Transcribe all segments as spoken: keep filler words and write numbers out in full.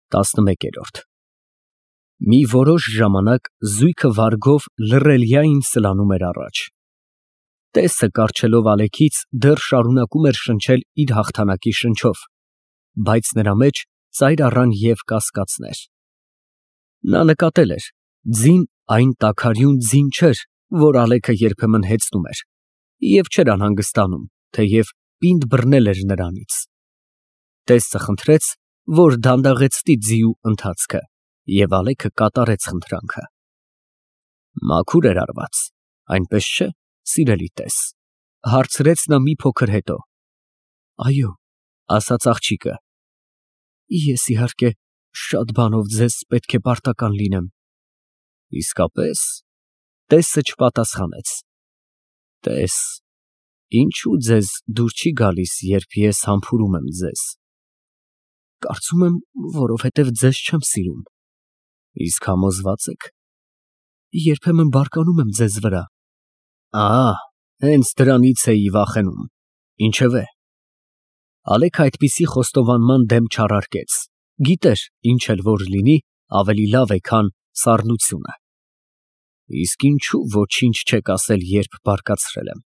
տասնմեկերորդ Մի որոշ ժամանակ զույգը վարգով լռելյային սլանում էր առաջ։ Տեսը կառչելով ալեքից դեռ շարունակում էր շնչել իր հաղթանակի շնչով, բայց նրա մեջ ծայր առան և կասկածներ։ Նա նկատել էր, ձին այն տաքարյուն ձին չէր, որ ալեքը երբեմն հեծնում էր, և չէր անհանգստանում, թեև պինդ բռնել էր նրանից։ Տեսը խնդրեց, որ դանդաղեցնի ձիու ընթացքը, և ալեքը կատարեց խնդրանքը։ Մաքուր էր արված, այնպես չէ՞, սիրելի տես, հարցրեց նա մի փոքր հետո։ Այո, ասաց աղջիկը, ես իհարկե շատ բանով ձեզ պետք է պարտական լինեմ։ Իսկապես, տեսը չպատասխանեց։ Տես, ինչու ձեզ դուր չի գալիս, երբ ես համբուրում եմ ձեզ։ Կարծում եմ, որովհետև ձեզ չեմ սիրում։ Իսկ համոզվա՞ծ եք։ Երբեմն բարկանում եմ ձեզ վրա։ Ահա, հենց դրանից էի վախենում։ Ինչևէ։ Ալեքը այդպիսի խոստովանման դեմ չառարկեց, գիտեր, ինչ էլ որ լինի, ավելի լավ է, քան սառնությունը։ Իսկ ինչու ոչինչ չեք ասել, երբ բարկացրել եմ։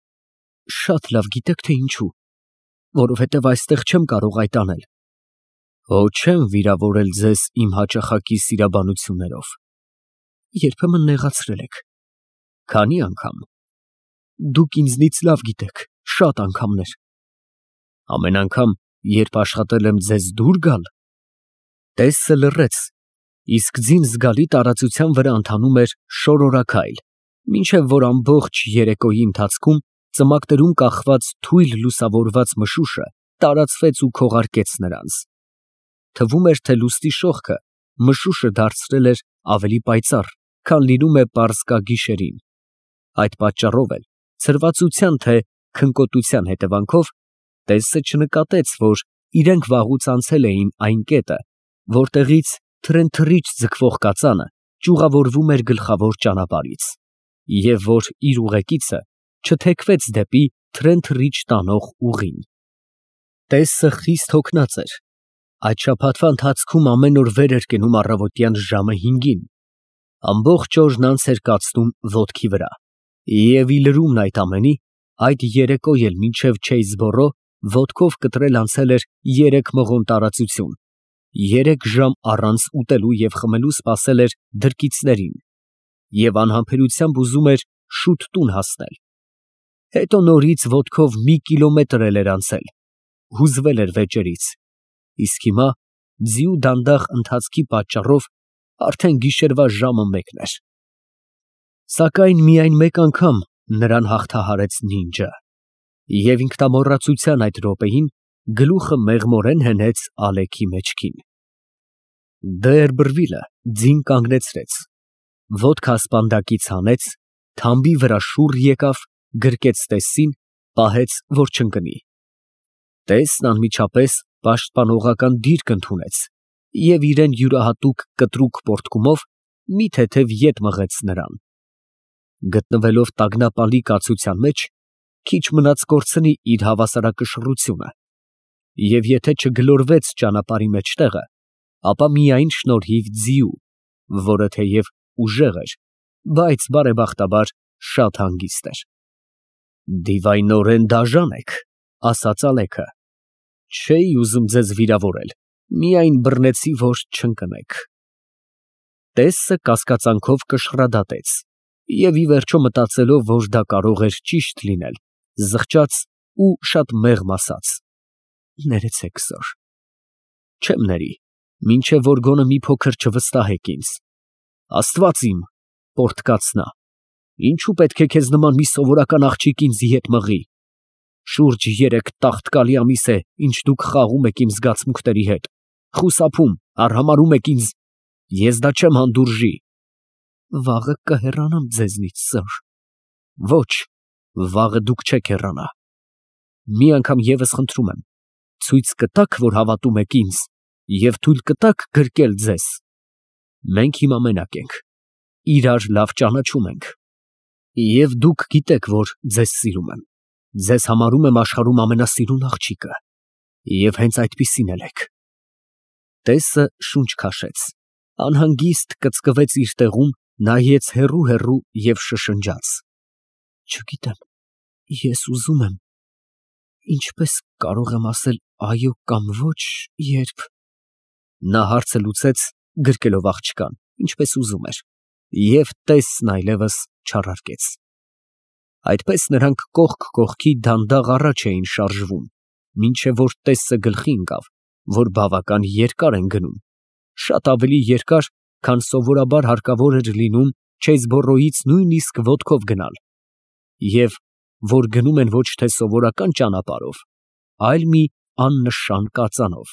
Շատ լավ գիտեք, թե ինչու, որովհետև այստեղ չեմ կարող այդ անել։ Հո չեմ վիրավորել ձեզ իմ հաճախակի սիրաբանություններով։ Երբեմն նեղացրել եք։ Քանի անգամ։ Դուք ինձնից լավ գիտեք, շատ անգամներ։ Ամեն անգամ, երբ աշխատել եմ ձեզ դուր գալ։ Տեսը լռեց, իսկ ձին զգալի տարածության վրա ընթանում էր շորորաքայլ, մինչև որ ամբողջ երեկոյի ընթացքում ծմակներում կախված թույլ լուսավորված մշուշը տարածվեց ու քողարկեց նրանց։ Թվում էր, թե լուսնի շողքը մշուշը դարձրել էր ավելի պայծառ, քան լինում է պարսկագիշերին։ Այդ պատճառով էլ, ցրվածության թե քնկոտության հետևանքով, տեսը չնկատեց, որ իրենք վաղուց անցել էին այն կետը, որտեղից թրենթռիչ ձգվող կածանը ճյուղավորվում էր գլխավոր ճանապարհից, և որ իր ուղեկիցը չթեքվեց դեպի թրենթռիչ տանող ուղին։ Տեսը խիստ հոգնած էր։ Այդ շաբաթվա ընթացքում ամեն օր վեր էր կենում առավոտյան ժամը հինգին, ամբողջ օրն անց էր կացնում ոտքի վրա, և ի լրումն այդ ամենի, այդ երեկո էլ մինչև Չեյսբորո ոտքով կտրել անցել էր երեք մղոն տարածություն, երեք ժամ առանց ուտելու և խմելու սպասել էր դրկիցներին և անհամբերությամբ ուզում էր շուտ տուն հասնել։ Հետո նորից ոտքով մի կիլոմետր էլ էր անցել, հուզվել էր վեճերից, իսկ հիմա ձիու դանդաղ ընթացքի պատճառով արդեն գիշերվա ժամը մեկն էր։ Սակայն միայն մեկ անգամ նրան հաղթահարեց նինջը, և ինքնամոռացության այդ րոպեին գլուխը մեղմորեն հենեց ալեքի մեջքին։ Դերբրվիլը ձին կանգնեցրեց, ոտքը ասպանդակից հանեց, թամբի վրա շուռ եկավ, գրկեց տեսին, պահեց, որ չընկնի։ Տեսն անմիջապես պաշտպանողական դիրք ընդունեց և իրեն յուրահատուկ կտրուկ պոռթկումով մի թեթև ետ մղեց նրան։ Գտնվելով տագնապալի կացության մեջ, քիչ մնաց կորցնի իր հավասարակշռությունը, և եթե չգլորվեց ճանապարհի մեջտեղը, ապա միայն շնորհիվ ձիու, որը թեև ուժեղ էր, բայց բարեբախտաբար շատ հանգիստ էր։ Դիվայնորեն դաժան եք, ասաց ալեքը։ Չէի ուզում ձեզ վիրավորել, միայն բռնեցի, որ չընկնեք։ Տեսը կասկածանքով կշռադատեց և ի վերջո մտածելով, որ դա կարող էր ճիշտ լինել, զղջաց ու շատ մեղմ ասաց. Ներեցեք, սըր։ Չեմ ների, մինչև որ գոնե մի փոքր չվստահեք ինձ։ Աստված իմ, պոռթկաց նա, ինչու պետք է քեզ նման մի սովորական աղջիկ ինձ ետ մղի։ Շուրջ երեք տաղտկալի ամիս է, ինչ դուք խաղում եք իմ զգացմունքների հետ, խուսափում, արհամարհում եք ինձ, ես դա չեմ հանդուրժի։ Վաղը կհեռանամ ձեզնից, սըր։ Ոչ, վաղը դուք չեք հեռանա։ Մի անգամ ևս խնդրում եմ, ցույց կտաք, որ հավատում եք ինձ, և թույլ կտաք գրկել ձեզ։ Մենք հիմա մենակ ենք, իրար լավ ճանաչում ենք, և դուք գիտեք, որ ձեզ սիրում եմ, ձեզ համարում եմ աշխարհում ամենասիրուն աղջիկը, և հենց այդպիսին էլ եք։ Տեսը շունչ քաշեց, անհանգիստ կծկվեց իր տեղում, նայեց հեռու֊հեռու և շշնջաց. Չգիտեմ, ես ուզում եմ, ինչպես կարող եմ ասել այո կամ ոչ, երբ… Նա հարցը լուծեց, գրկելով աղջկան, ինչպես ուզում էր, և տեսն այլևս չառարկեց։ Այդպես նրանք կողք կողքի դանդաղ առաջ էին շարժվում, մինչև որ տեսը գլխի ընկավ, որ բավական երկար են գնում, շատ ավելի երկար, քան սովորաբար հարկավոր էր լինում Չեյզբորոյից նույնիսկ ոտքով գնալ, և որ գնում են ոչ թե սովորական ճանապարհով, այլ մի աննշան կածանով։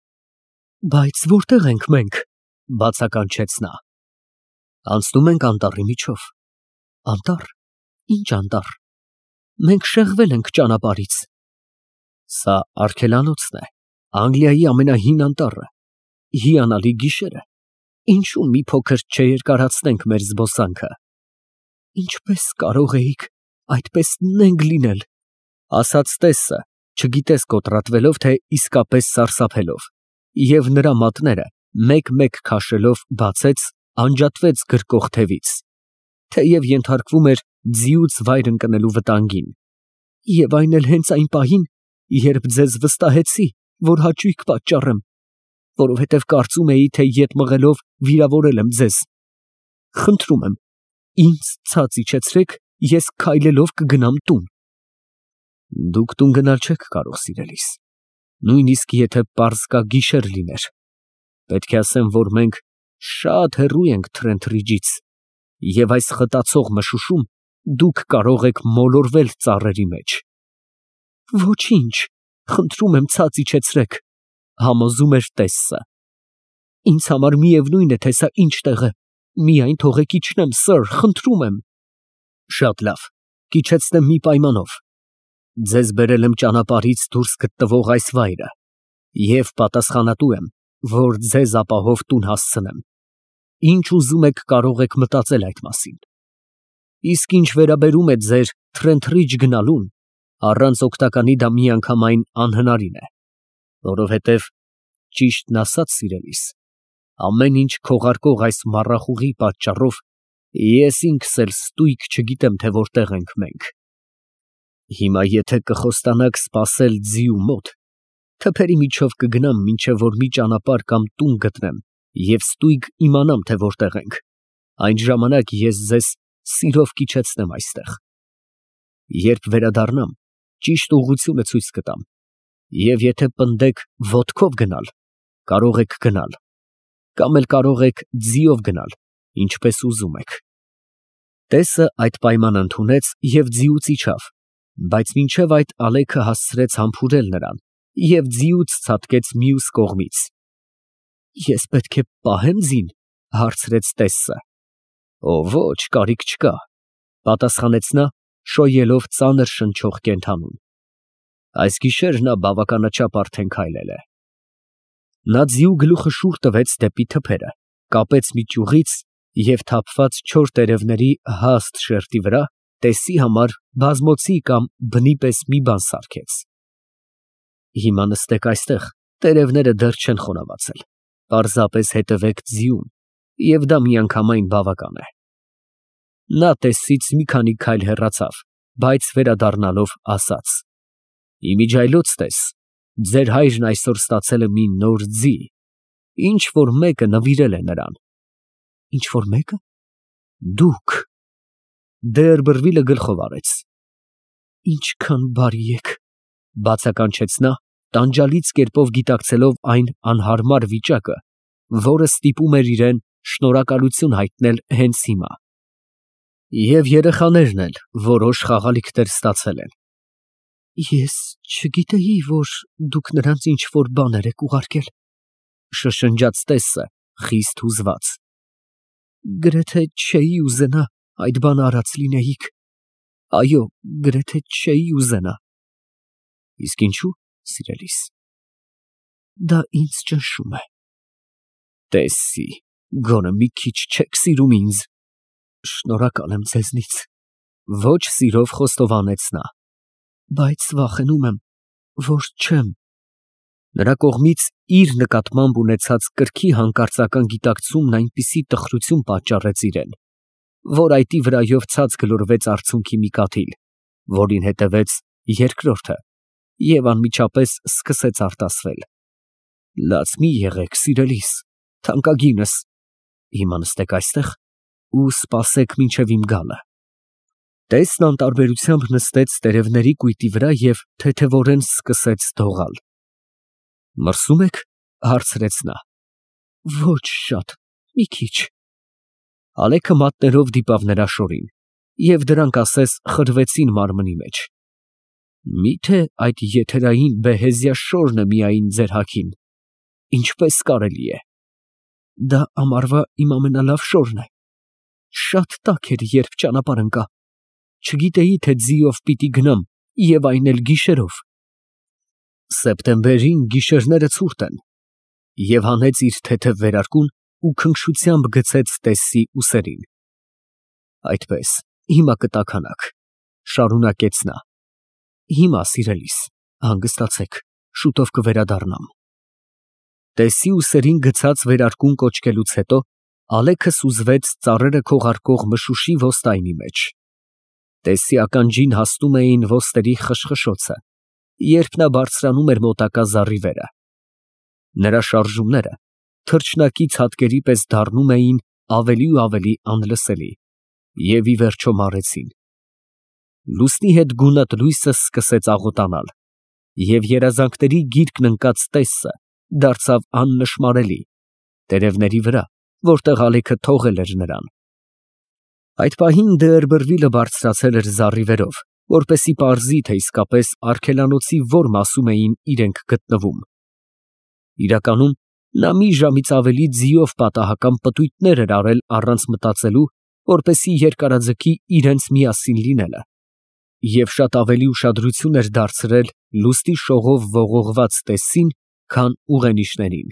Բայց որտե՞ղ ենք մենք, բացականչեց նա։ Անցնում ենք անտառի միջով։ Անտառ, ինչ անտառ, մենք շեղվել ենք ճանապարհից։ Սա արգելանոցն է, Անգլիայի ամենահին անտառը, հիանալի գիշերը, ինչու մի փոքր չերկարացնենք մեր զբոսանքը։ Ինչպես կարող էիք այդպես նենգ լինել, ասաց տեսը, չգիտես կոտրատվելով, թե իսկապես սարսափելով, և նրա մատները մեկ֊մեկ քաշելով բացեց, անջատվեց գրկող թևից, թեև ենթարկվում էր ձիուց վայր ընկնելու վտանգին, և այն էլ հենց այն պահին, երբ ձեզ վստահեցի, որ հաճույք պատճառեմ, որովհետև կարծում էի, թե ետ մղելով վիրավորել եմ ձեզ։ Խնդրում եմ, ինձ ցած իջեցրեք, ես քայլելով կգնամ տուն։ Դուք տուն գնալ չեք կարող, սիրելիս, նույնիսկ եթե պարսկագիշեր լիներ, պետք է ասեմ, որ մենք շատ հեռու ենք Թրենթրիջից, և այս խտացող մշուշում դուք կարող եք մոլորվել ծառերի մեջ։ Ոչինչ, խնդրում եմ ցած իջեցրեք, համոզում էր տեսը։ Ինձ համար միևնույն է, թե սա ինչ տեղ է, միայն թողեք իջնեմ, սըր, խնդրում եմ։ Շատ լավ, կիջեցնեմ մի պայմանով. ձեզ բերել եմ ճանապարհից դուրս գտնվող այս վայրը և պատասխանատու եմ, որ ձեզ ապահով տուն հասցնեմ։ Ինչ ուզում եք կարող եք մտածել այդ մասին։ Իսկ ինչ վերաբերում է ձեր Թրենթրիջ գնալուն, առանց օգնականի դա միանգամայն անհնարին է, որովհետև, ճիշտն ասած, սիրելիս, ամեն ինչ քողարկող այս մառախուղի պատճառով ես ինքս էլ ստույգ չգիտեմ, թե որտեղ ենք մենք։ Հիմա եթե կխոստանաք սպասել ձիու մոտ, թփերի միջով կգնամ, մինչև որ մի ճանապարհ կամ տուն գտնեմ և ստույգ իմանամ, թե որտեղ ենք, այն ժամանակ ես ձեզ սիրով կիջեցնեմ այստեղ։ Երբ վերադառնամ, ճիշտ ուղղությունը ցույց կտամ, և եթե պնդեք ոտքով գնալ, կարող եք գնալ, կամ էլ կարող եք ձիով գնալ, ինչպես ուզում եք։ Տեսը այդ պայմանն ընդունեց և ձիուց իջավ, բայց մինչև այդ ալեքը հասցրեց համբուրել նրան և ձիուց ցատկեց մյուս կողմից։ Ես պետք է պահե՞մ ձին, հարցրեց տեսը։ Օ, ոչ, կարիք չկա, պատասխանեց նա, շոյելով ծանր շնչող կենդանուն։ Այս գիշեր նա բավականաչափ արդեն քայլել է։ Նա ձիու գլուխը շուռ տվեց դեպի թփերը, կապեց մի ճյուղից և թափված չոր տերևների հաստ շերտի վրա տեսի համար բազմոցի կամ բնի պես մի բան սարքեց։ Հիմա նստեք այստեղ, տերևները դեռ չեն խոնավացել, պարզապես հետևեք ձիուն, և դա միանգամայն բավական է։ Նա տեսից մի քանի քայլ հեռացավ, բայց վերադառնալով ասաց. Իմիջիայլոց տես, ձեր հայրն այսօր ստացել է մի նոր ձի, ինչ որ մեկը նվիրել է նրան։ Ինչ որ մեկը։ Դուք։ Դերբրվիլը գլխով արեց։ Ինչքան բարի եք, բացականչեց նա, տանջալից կերպով գիտակցելով այն անհարմար վիճակը, որը ստիպում էր իրան շնորհակալություն հայտնել հենց հիմա։ Եվ երեխաներն էլ որոշ խաղալիքներ ստացել են։ Ես չգիտեի, որ դուք նրանց ինչ֊որ բաներ եք ուղարկել, շշնջաց տեսը, խիստ հուզված։ Գրեթե չէի ուզենա այդ բանը արած լինեիք։ Այո, գրեթե չէի ուզենա։ Իսկ ինչու, սիրելիս։ Դա ինձ ճնշում է։ Տեսի, գոնե մի քիչ չեք սիրում ինձ։ Շնորհակալ եմ ձեզնից, ոչ սիրով խոստովանեց նա։ Բայց վախենում եմ, որ չեմ։ Նրա կողմից իր նկատմամբ ունեցած կրքի հանկարծական գիտակցումն այնպիսի տխրություն պատճառեց իրեն, որ այտի վրայով ցած գլորվեց արցունքի մի կաթիլ, որին հետևեց երկրորդը, և անմիջապես սկսեց արտասվել. «Լաց մի եղեք, սիրելիս, թանկագինս, հիմա նստեք այստեղ ու սպասեք մինչև իմ գալը»։ Տեսն անտարբերությամբ նստեց տերևների կույտի վրա և թեթևորեն սկսեց դողալ։ «Մրսում եք?» հարցրեց նա։ «Ոչ շատ, մի քիչ»։ Ալեքը մատներով դիպավ նրա շորին, և դրանք ասես խրվեցին մարմնի մեջ։ «Մի՞թե այդ եթերային բեհեզիա շորն է միայն ձեր հագին, ինչպես կարելի է»։ «Դա ամառվա իմ ամենալավ շորն է։ Շատ տաք էր, երբ ճանապարհ ընկա, չգիտեի, թե ձիով պիտի գնամ, և այն էլ գիշերով»։ «Սեպտեմբերին գիշերները ցուրտ են», և հանեց իր թեթև վերարկուն ու քնքշությամբ գցեց Տեսսի ուսերին։ «Այդպես, հիմա կտաքանաք», շարունակեց նա։ «Հիմա, սիրելիս, հանգստացեք, շուտով կվերադառնամ»։ Տեսսի ուսերին գցած վերարկուն կոչկելուց հետո Ալեքը սուզվեց ծառերը քողարկող մշուշի ոստայնի մեջ։ Տեսսի ականջին հասնում էին ոստերի խշխշոցը, երբ նա բարձրանում էր մոտակա զառիվերը։ Նրա շարժումները թռչնակի ցատկերի պես դառնում էին ավելի ու ավելի անլսելի և ի վերջո մարեցին։ Լուսնի հետ գունատ լույսը սկսեց աղոտանալ, և երազանքների գիրկն ընկած Տեսսը դարձավ աննշմարելի տերևների վրա, որտեղ Ալեքը թողել էր նրան։ Այդ պահին Դերբըրվիլը բարձրացել էր զառիվերով, որպեսզի պարզի, թե իսկապես արգելանոցի որ մասում էին իրենք գտնվում։ Իրականում, նա մի ժամից ավելի ձիով պատահական պտույտներ էր արել առանց մտածելու, որպեսզի երկարաձգի իրենց միասին լինելը, և շատ ավելի ուշադրություն էր դարձրել լուսնի շողով ողողված Տեսսին, քան ուղենիշներին։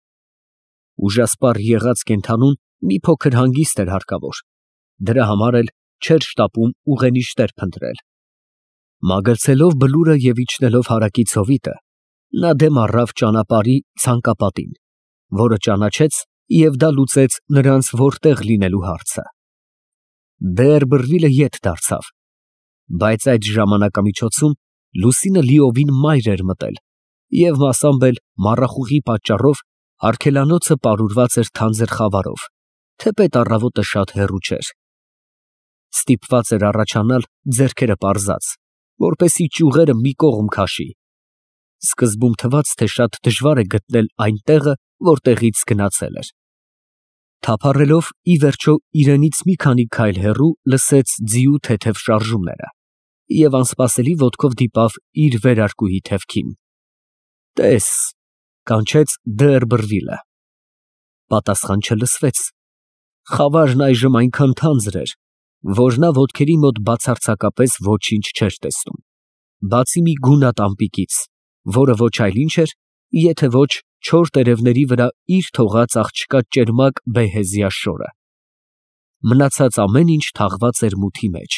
Ուժասպառ եղած կենդանուն մի փոքր հանգիստ էր հարկավոր, դրա համար էլ չէր շտապում ուղենիշներ փնտրել։ Մագլցելով բլուրը և իջնելով հարակից հովիտը, նա դեմ առավ ճանապարհի ցանկապատին, որը ճանաչեց, և դա լուծեց նրանց որտեղ լինելու հարցը։ Դերբըրվիլը ետ դարձավ, բայց այդ ժամանակամիջոցում լուսինը լիովին մայր էր մտել, և մասամբ էլ մառախուղի պատճառով արգելանոցը պարուրված էր թանձր խավարով, թեպետ առավոտը շատ հեռու չէր։ Ստիպված էր առաջանալ ձեռքերը պարզած, որպեսզի ճյուղերը մի կողմ քաշի։ Սկզբում թվաց, թե շատ դժվար է գտնել այն տեղը, որտեղից գնացել էր։ Թափառելով ի վերջո իրենից մի քանի քայլ հեռու լսեց ձիու թեթև շարժումները և անսպասելի ոտքով դիպավ իր վերարկուի թևքին։ «Տես», կանչեց Դերբըրվիլը։ Պատասխան չլսվեց։ Խավարն այժմ այնքան թանձր էր, որ նա ոտքերի մոտ բացարձակապես ոչինչ չէր տեսնում, բացի մի գունատ ամպիկից, որը ոչ այլ ինչ էր, եթե ոչ չոր տերևների վրա իր թողած աղջկա ճերմակ բեհեզիա շորը։ Մնացած ամեն ինչ թաղված էր մութի մեջ։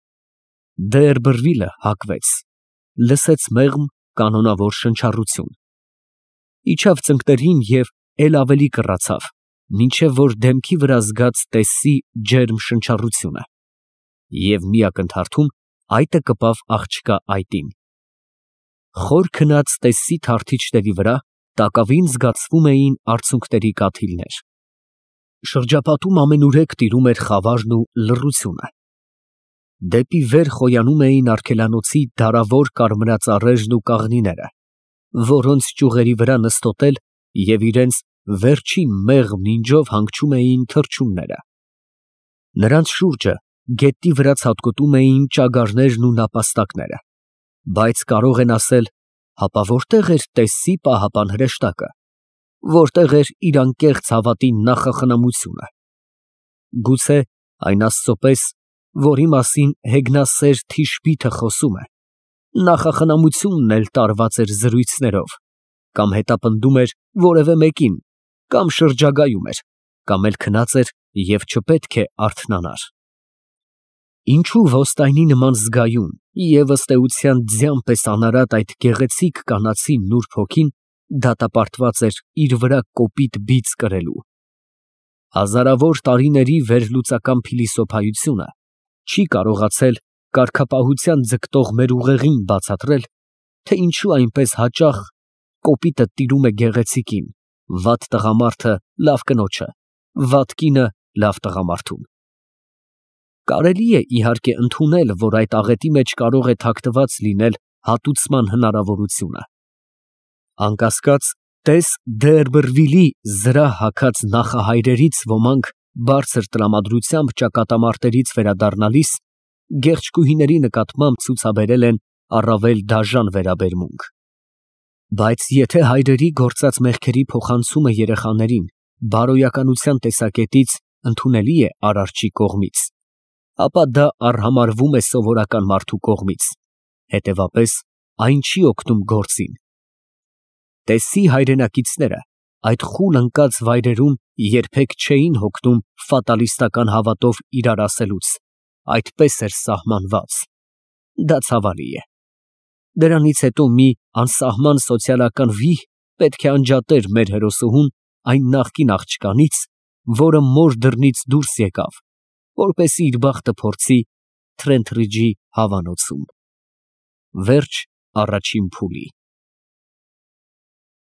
Դերբըրվիլը հագվեց, լսեց մեղմ կանոնավոր շնչառություն, իջավ ծնկներին և էլ ավելի կռացավ, մինչև որ դեմքի վրա զգաց Տեսսի ջերմ շնչառությունը, և մի ակնթարթում այտը կպավ աղջկա այտին։ Խոր քնած Տեսսի թարթիչների վրա տակավին զգացվում էին արցունքների կաթիլներ։ Շրջապատում ամենուրեք տիրում էր խավարն ու լռությունը։ Դեպի վեր խոյանում էին արգելանոցի դարավոր կարմրածառերն ու կաղնիները, որոնց ճյուղերի վրա նստոտել և իրենց վերջին մեղմ նինջով հանգչում էին թռչունները։ Նրանց շուրջը գետնի վրա ցատկոտում էին ճագարներն ու նապաստակները, բայց կարող են ասել, հապա որտե՞ղ էր Տեսսի պահապան հրեշտակը, որտե՞ղ էր իր անկեղծ հավատի նախախնամությունը։ Գուցե այն Աստծո պես, որի մասին հեգնասեր Թիշբիթը խոսում է, նախախնամությունն էլ տարված էր զրույցներով, կամ հետապնդում էր որևէ մեկին, կամ շրջագայում էր, կամ էլ քնած էր և չպետք է արթնանար։ Ինչո՞ւ ոստայնի նման զգայուն և ըստ էության ձյան պես անարատ այդ գեղեցիկ կանացի նուրբ հոգին դատապարտված էր իր վրա կոպիտ բիծ կրելու։ Հազարավոր տարիների վերլուծական փիլիսոփայությունը չի կարողացել կարգապահության ձգտող մեր ուղեղին բացատրել, թե ինչու այնպես հաճախ կոպիտը տիրում է գեղեցիկին, վատ տղամարդը լավ կնոջը, վատ կինը լավ տղամարդուն։ Կարելի է իհարկե ընդունել, որ այդ աղետի մեջ կարող է թաքնված լինել հատուցման հնարավորությունը։ Անկասկած, տես Դերբերվիլի զրահ հագած նախահայրերից ոմանք բարձր տրամադրությամբ ճակատամարտերից վերադառնալիս գեղեցկուհիների նկատմամբ ցուցաբերել են առավել դաժան վերաբերմունք։ Բայց եթե հայրերի գործած մեղքերի փոխանցումը երեխաներին բարոյականության տեսակետից ընդունելի է Արարչի կողմից, ապա դա արհամարհվում է սովորական մարդու կողմից, հետևապես այն չի օգնում գործին։ Տեսի հայրենակիցները այդ խուլ ընկած վայրերում երբեք չէին հոգնում ֆատալիստական հավատով իրար ասելուց, այդպես էր սահմանված։ Դա ցավալի է։ Դրանից հետո մի անսահման սոցիալական վիհ պետք է անջատեր մեր հերոսուհուն այն նախկին աղջկանից, որը մոր դռնից դուրս եկավ, որպեսզի իր բախտը փորձի Թրենթրիջի հավանոցում։ Վերջ առաջին փուլի։